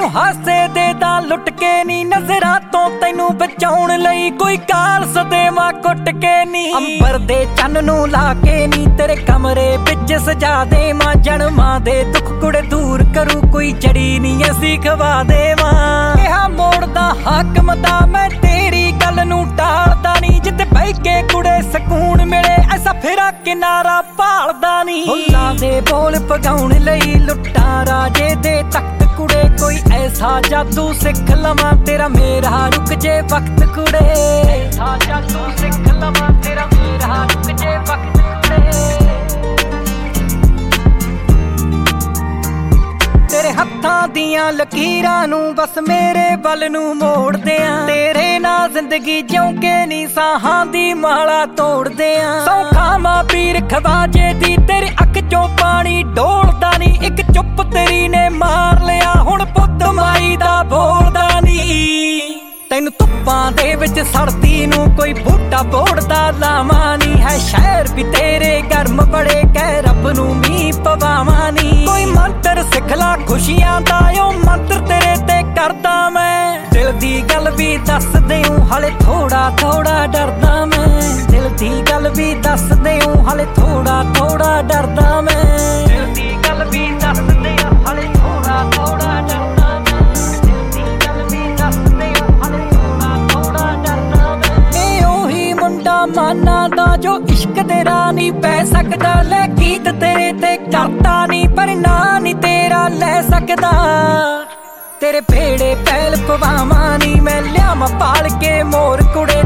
हासे दे दा लुट के नी, नजरां तो तैनू बचाउण लई कोई काल सदेवा कुट के नी। अंबर दे चन्न नू ला के नी, तेरे कमरे विच सजा देवां। जन्मां दे दुख कुड़े दूर करूं, कोई जड़ी नी ऐसी खवा देवां। इहा मोड़दा हाकम दा मैं तेरी गल नू टालदा नी, जिते बह के कुड़े सकून मिले ऐसा फिरा किनारा भालदा नी। फुल्लां दे बोल पगाउण लई लुट्टां राजे दे तख्त कुड़े, कोई ऐसा जादू सिख लवां तेरा मेरा रुक जे वक्त कुड़े। ऐसा जादू सिख लवां तेरा मेरा रुक जे वक्त कुड़े। तेरे हत्थां दियां लकीरां नू बस मेरे बल नू मोड़ दियां। तेरे नाल जिंदगी ज्यों के नी साहां दी माला तोड़ दियां। सौखा मां पीर खवाजे दी, तेरी अख चों पानी डोलदा नी। इक चुप तेरी ने मार लिया, हुण पुੱਤ माई दा बोलदा नी। तैनू धुप्पां दे विच सड़दी नू कोई बूटा बोड़दा लावां नी। है शहर भी तेरे गर्म बड़े, कह रब नू मींह पवावां नी। कोई मंत्र सिखला खुशियां दा, ओ मंत्र तेरे ते करदा मैं। दिल दी गल भी दस देऊं, हाले थोड़ा थोड़ा डरदा मैं। दिल दी गल भी दस देऊं, हाले थोड़ा थोड़ा डरदा मैं। दिल दी गल भी दस देऊं, हाले थोड़ा थोड़ा डरदा मैं। दिल दी गल भी दस देऊं, हाले थोड़ा थोड़ा डरदा मैं। ए ओही मुंडा माना दा जो इश्क दे राह नहीं पै सकदा। ले गीत तेरे ते करदा नी, पर ना नी तेरा ले सकदा। तेरे भेड़े पैल पवावां नी, मैं लियावां पाल के मोर कुड़े।